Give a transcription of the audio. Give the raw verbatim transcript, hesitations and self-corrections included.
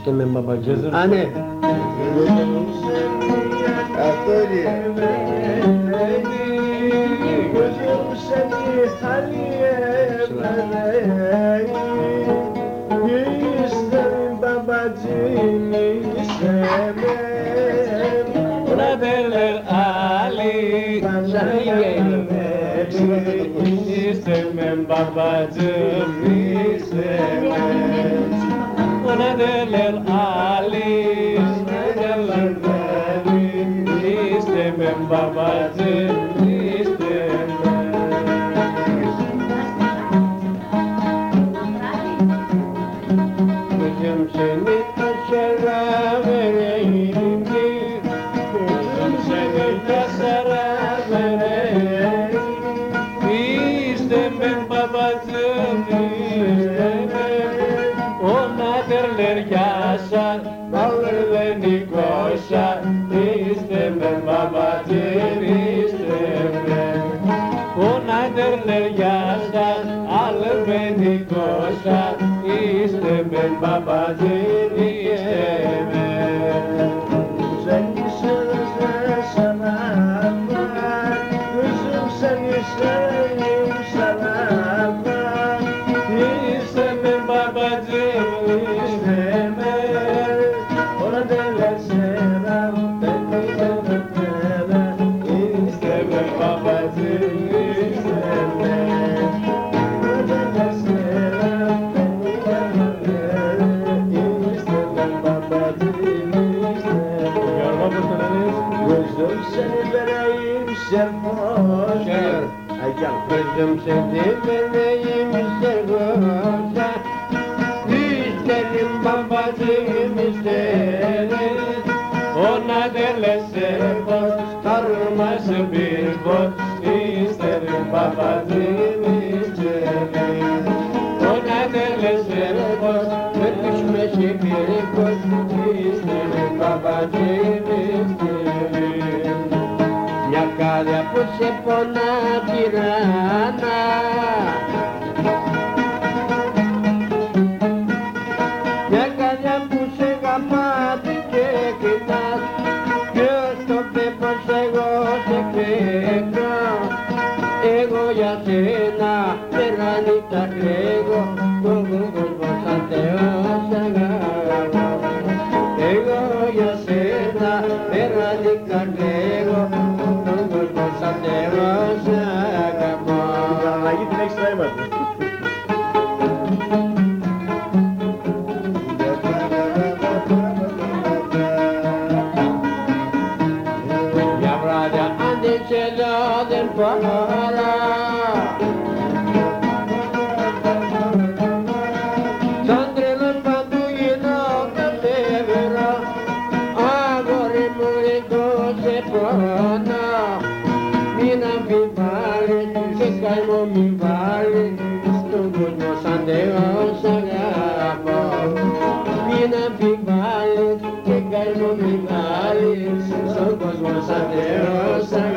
είστε με μπαμπατζέ. Α, ναι. Αυτό είναι. Είστε με μπαμπατζέμ, είστε με Ωνα δελερ άλλης, είστε με μπαμπατζέμ, είστε με Κοζέμ σενίτα σεράβερε ειρηνή, Κοζέμ σενίτα σεράβερε Είστε με μπαμπατζήρ, είστε με Ωνα τερλεριά αλβενικόσα Είστε με μπαμπατζήρ, είστε με Είστε με μπαμπατζήρ, είστε με Ωνα τερλεριά Gözüm seni vereyim serhoşa İsterim babacığım isterim Ona derlerse boş karması bir boş İsterim babacığım isterim Ona derlerse boş öpüşmeşi bir boş İsterim babacığım isterim Μια καρδιά που σε πονά τυράννα Μια καρδιά που σε γαμάτι και κοιτάς Ποιος το πει πως εγώ σε κλαίγω Εγώ για σένα μέρα νύχτα κλαίγω Τον κόσμο σαν Θεός αγαπώ Εγώ για σένα μέρα νύχτα κλαίγω Θεός αγαπώ. Την αλλαγή την έχεις θέμα του. Μια βράδια αντίξελο δεν φορά Σαν τρελός παντού γινόταν ευρώ Αγόρι μου εγώ σε πονώ Μην αμφιβάλλεις και καημό μην βάλεις Στον κόσμο σαν Θεός αγαπώ Μην αμφιβάλλεις και καημό μην βάλεις Στον κόσμο σαν Θεός αγαπώ